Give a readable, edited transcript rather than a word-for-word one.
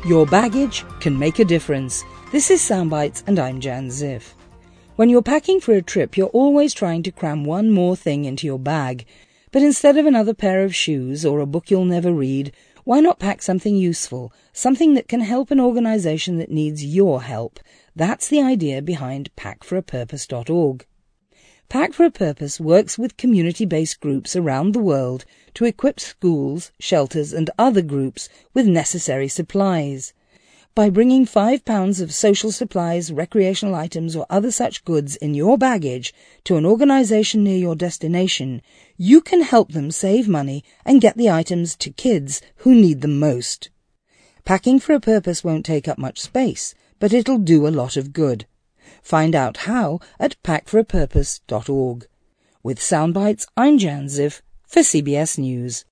Your baggage can make a difference. This is Soundbites and I'm Jan Ziff. When you're packing for a trip, you're always trying to cram one more thing into your bag. But instead of another pair of shoes or a book you'll never read, why not pack something useful, something that can help an organization that needs your help? That's the idea behind packforapurpose.org. Pack for a Purpose works with community-based groups around the world to equip schools, shelters and other groups with necessary supplies. By bringing £5 of social supplies, recreational items or other such goods in your baggage to an organisation near your destination, you can help them save money and get the items to kids who need them most. Packing for a Purpose won't take up much space, but it'll do a lot of good. Find out how at packforapurpose.org. With Soundbites, I'm Jan Ziff for CBS News.